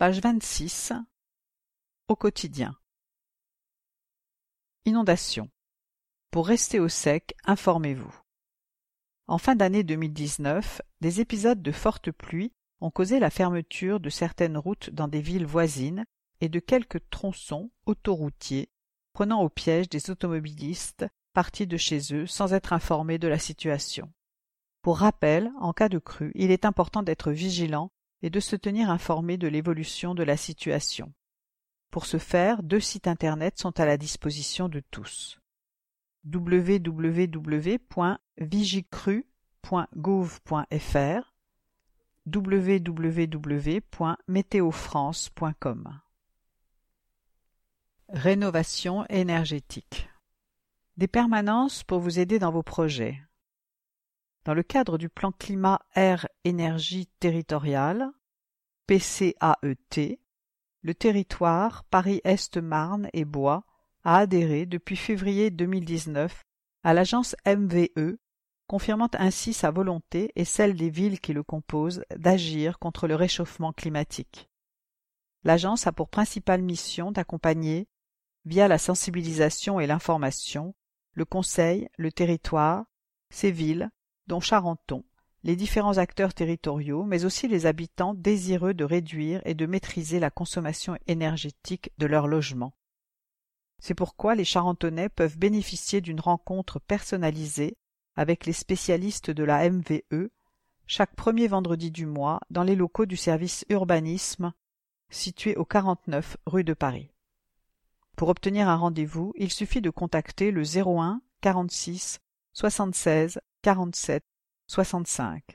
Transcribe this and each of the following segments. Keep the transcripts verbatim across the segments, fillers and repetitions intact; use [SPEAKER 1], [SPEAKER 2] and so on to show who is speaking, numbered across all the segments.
[SPEAKER 1] Page vingt-six. Au quotidien. Inondation. Pour rester au sec, informez-vous. En fin d'année deux mille dix-neuf, des épisodes de fortes pluies ont causé la fermeture de certaines routes dans des villes voisines et de quelques tronçons autoroutiers, prenant au piège des automobilistes partis de chez eux sans être informés de la situation. Pour rappel, en cas de crue, il est important d'être vigilant et de se tenir informé de l'évolution de la situation. Pour ce faire, deux sites internet sont à la disposition de tous. w w w point vigicru point gouv point f r, w w w point météo france point com. Rénovation énergétique. Des permanences pour vous aider dans vos projets. Dans le cadre du plan climat air énergie territorial, P C A E T, le territoire Paris-Est-Marne et Bois a adhéré depuis février deux mille dix-neuf à l'agence M V E, confirmant ainsi sa volonté et celle des villes qui le composent d'agir contre le réchauffement climatique. L'agence a pour principale mission d'accompagner, via la sensibilisation et l'information, le conseil, le territoire, ces villes, dont Charenton, les différents acteurs territoriaux, mais aussi les habitants désireux de réduire et de maîtriser la consommation énergétique de leur logement. C'est pourquoi les Charentonnais peuvent bénéficier d'une rencontre personnalisée avec les spécialistes de la M V E chaque premier vendredi du mois dans les locaux du service urbanisme situé au quarante-neuf rue de Paris. Pour obtenir un rendez-vous, il suffit de contacter le zéro un quarante-six soixante-seize quarante-sept soixante-cinq.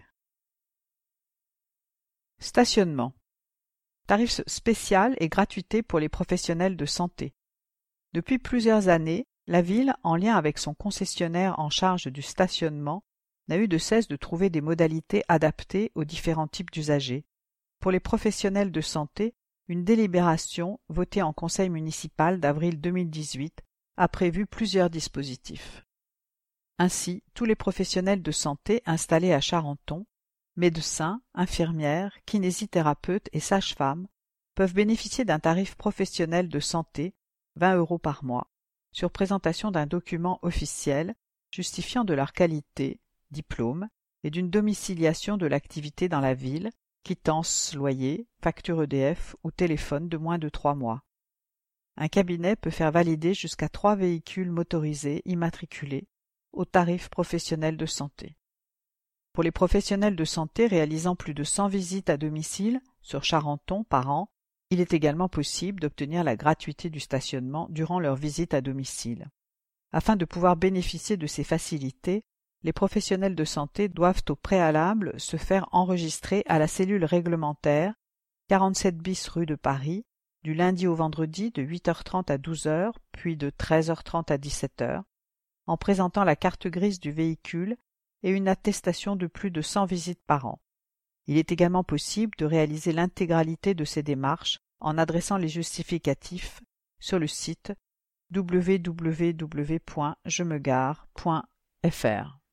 [SPEAKER 1] Stationnement. Tarif spécial et gratuité pour les professionnels de santé. Depuis plusieurs années, la ville, en lien avec son concessionnaire en charge du stationnement, n'a eu de cesse de trouver des modalités adaptées aux différents types d'usagers. Pour les professionnels de santé, une délibération, votée en conseil municipal d'avril deux mille dix-huit, a prévu plusieurs dispositifs. Ainsi, tous les professionnels de santé installés à Charenton, médecins, infirmières, kinésithérapeutes et sages-femmes, peuvent bénéficier d'un tarif professionnel de santé, vingt euros par mois, sur présentation d'un document officiel justifiant de leur qualité, diplôme, et d'une domiciliation de l'activité dans la ville, quittance loyer, facture E D F ou téléphone de moins de trois mois. Un cabinet peut faire valider jusqu'à trois véhicules motorisés immatriculés au tarif professionnel de santé. Pour les professionnels de santé réalisant plus de cent visites à domicile sur Charenton par an, il est également possible d'obtenir la gratuité du stationnement durant leur visite à domicile. Afin de pouvoir bénéficier de ces facilités, les professionnels de santé doivent au préalable se faire enregistrer à la cellule réglementaire quarante-sept bis rue de Paris, du lundi au vendredi de huit heures trente à douze heures, puis de treize heures trente à dix-sept heures, en présentant la carte grise du véhicule et une attestation de plus de cent visites par an. Il est également possible de réaliser l'intégralité de ces démarches en adressant les justificatifs sur le site w w w point je me gare point f r.